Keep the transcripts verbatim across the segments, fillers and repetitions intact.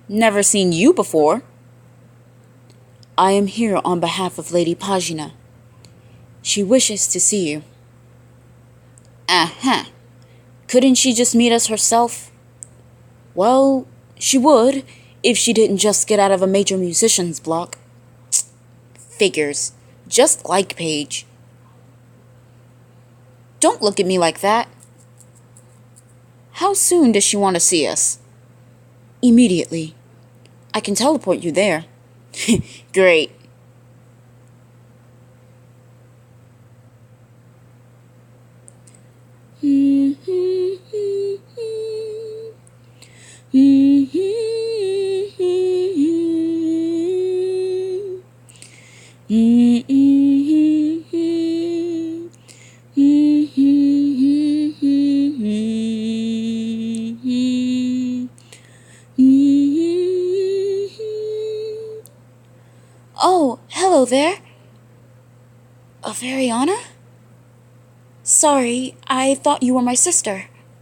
Never seen you before. I am here on behalf of Lady Pagina. She wishes to see you. Uh-huh. Couldn't she just meet us herself? Well, she would, if she didn't just get out of a major musician's block. Figures. Just like Paige. Don't look at me like that. How soon does she want to see us? Immediately. I can teleport you there. Great. Oh, hello there. Averiana? Sorry, I thought you were my sister.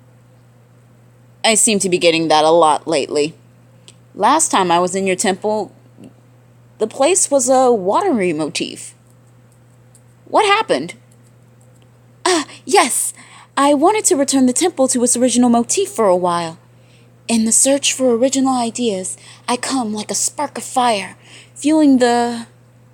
I seem to be getting that a lot lately. Last time I was in your temple, the place was a watery motif. What happened? Ah, uh, yes. I wanted to return the temple to its original motif for a while. In the search for original ideas, I come like a spark of fire, fueling the...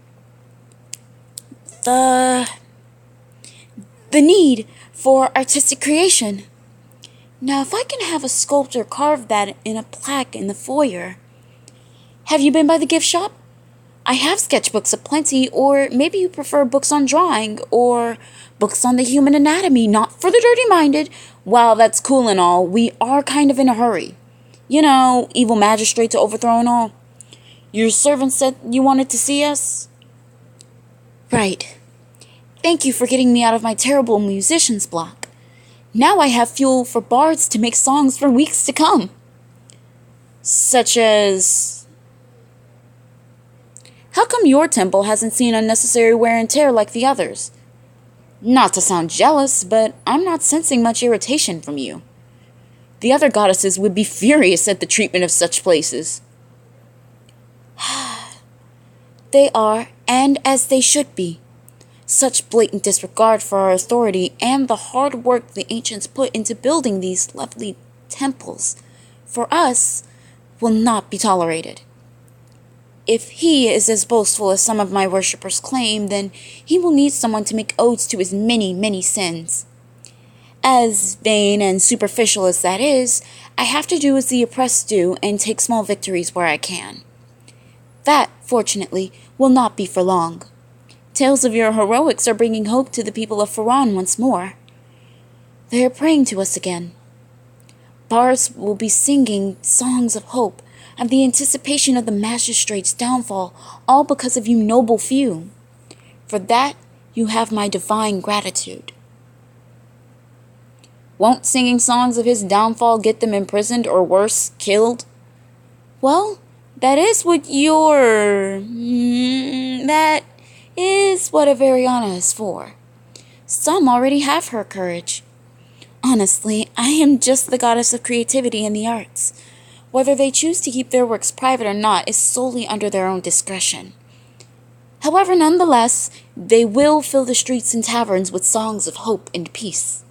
the... the need for artistic creation. Now, if I can have a sculptor carve that in a plaque in the foyer. Have you been by the gift shop? I have sketchbooks aplenty, or maybe you prefer books on drawing, or books on the human anatomy, not for the dirty-minded. While that's cool and all, we are kind of in a hurry. You know, evil magistrate to overthrow and all. Your servant said you wanted to see us? Right. Thank you for getting me out of my terrible musician's block. Now I have fuel for bards to make songs for weeks to come. Such as... How come your temple hasn't seen unnecessary wear and tear like the others? Not to sound jealous, but I'm not sensing much irritation from you. The other goddesses would be furious at the treatment of such places. They are, and as they should be. Such blatant disregard for our authority and the hard work the ancients put into building these lovely temples, for us, will not be tolerated. If he is as boastful as some of my worshippers claim, then he will need someone to make odes to his many, many sins. As vain and superficial as that is, I have to do as the oppressed do and take small victories where I can. That, fortunately, will not be for long. Tales of your heroics are bringing hope to the people of Faron once more. They are praying to us again. Bards will be singing songs of hope and the anticipation of the magistrate's downfall, all because of you noble few. For that, you have my divine gratitude. Won't singing songs of his downfall get them imprisoned or worse, killed? Well, that is what your... Mm, that is what Averiana is for. Some already have her courage. Honestly, I am just the goddess of creativity and the arts. Whether they choose to keep their works private or not is solely under their own discretion. However, nonetheless, they will fill the streets and taverns with songs of hope and peace.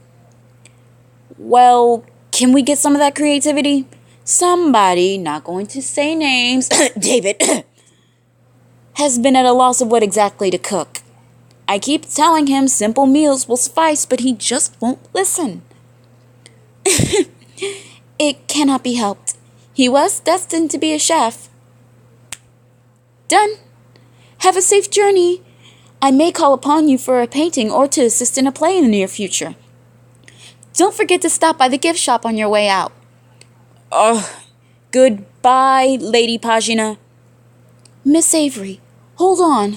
Well, can we get some of that creativity? Somebody, not going to say names, David, has been at a loss of what exactly to cook. I keep telling him simple meals will suffice, but he just won't listen. It cannot be helped. He was destined to be a chef. Done. Have a safe journey. I may call upon you for a painting or to assist in a play in the near future. Don't forget to stop by the gift shop on your way out. Ugh. Goodbye, Lady Pagina. Miss Avery, hold on.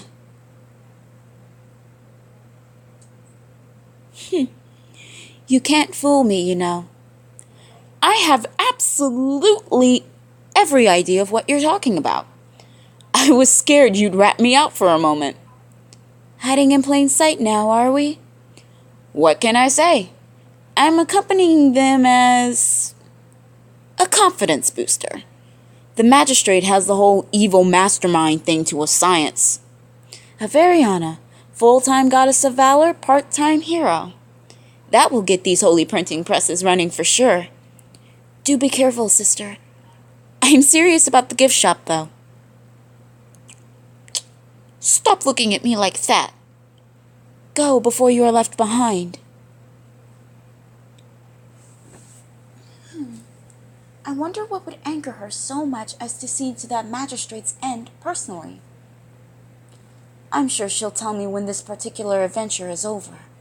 You can't fool me, you know. I have absolutely every idea of what you're talking about. I was scared you'd rat me out for a moment. Hiding in plain sight now, are we? What can I say? I'm accompanying them as a confidence booster. The magistrate has the whole evil mastermind thing to a science. Havariana, full-time goddess of valor, part-time hero. That will get these holy printing presses running for sure. Do be careful, sister. I'm serious about the gift shop, though. Stop looking at me like that. Go before you are left behind. Hmm. I wonder what would anger her so much as to see to that magistrate's end personally. I'm sure she'll tell me when this particular adventure is over.